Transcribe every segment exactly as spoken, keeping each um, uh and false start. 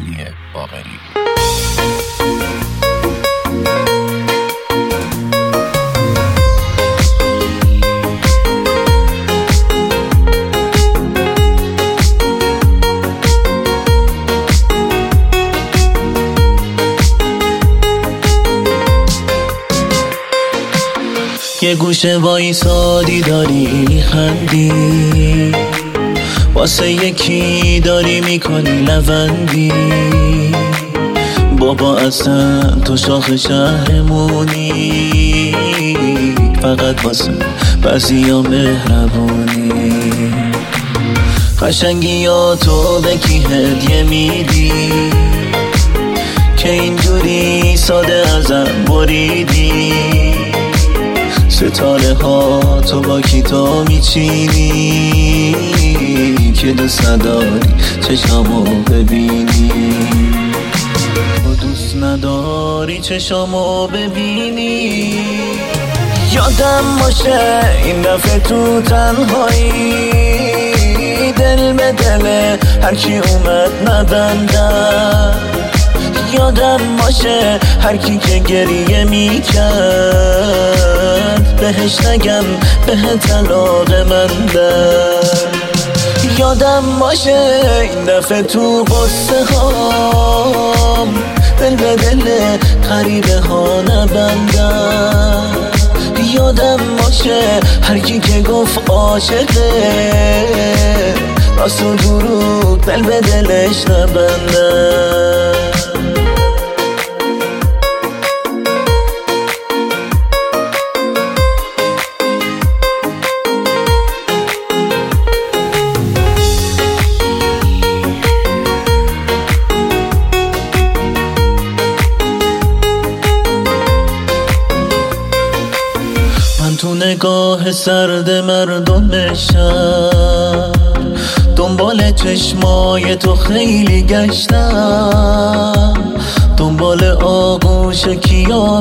علی باقری. یه گوشه وایسادی داری خندی، واسه یکی داری میکنی لوندی. بابا اصلا تو شاخ شهرمونی، فقط واسه بعضیا مهربونی. قشنگیاتو به کی هدیه میدی که اینجوری ساده ازم بریدی؟ ستاره ها تو با کی تو میچینی که دوست نداری چشامو ببینی؟ تو دوست نداری چشامو ببینی؟ یادم باشه این دفعه تو تنهایی دل به دل هرکی اومد نبندم. یادم باشه هرکی که گریه میکرد بهش نگم به طلاق من ده. یادم باشه این دفعه تو قصه هام دل به دل غریبه ها نبندم. یادم باشه هرکی که گفت عاشقه راست و دروغ دل به دلش نبندم. تو نگاه سرد مردم شهر دنبال چشمای تو خیلی گشتم، دنبال آغوش کیا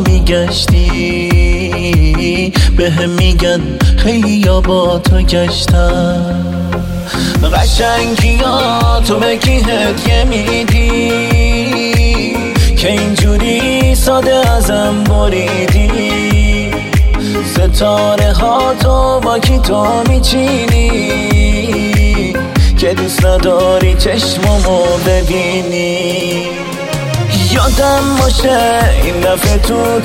میگشتی؟ به هم میگن خیلی یا با تو گشتم. قشنگیا تو به کی هدیه میدی که اینجوری ساده ازم بریدی؟ ستاره ها تو با کی تو میچینی که دوست نداری چشممو ببینی؟ یادم باشه این دفعه تو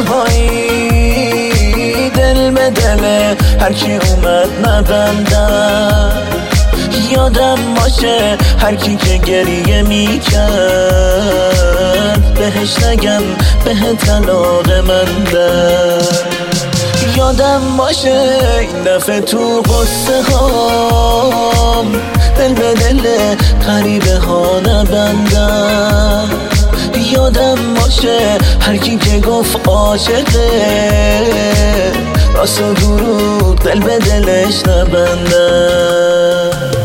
تنهایی دل به دل هرکی اومد نبندم. یادم باشه هرکی که گریه میکرد بهش نگم به طلاق من ده. یادم باشه این دفعه تو قصه هام دل به دل غریبه ها نبندم. یادم باشه هرکی که گفت عاشقه راست و دروغ دل به دلش نبندم.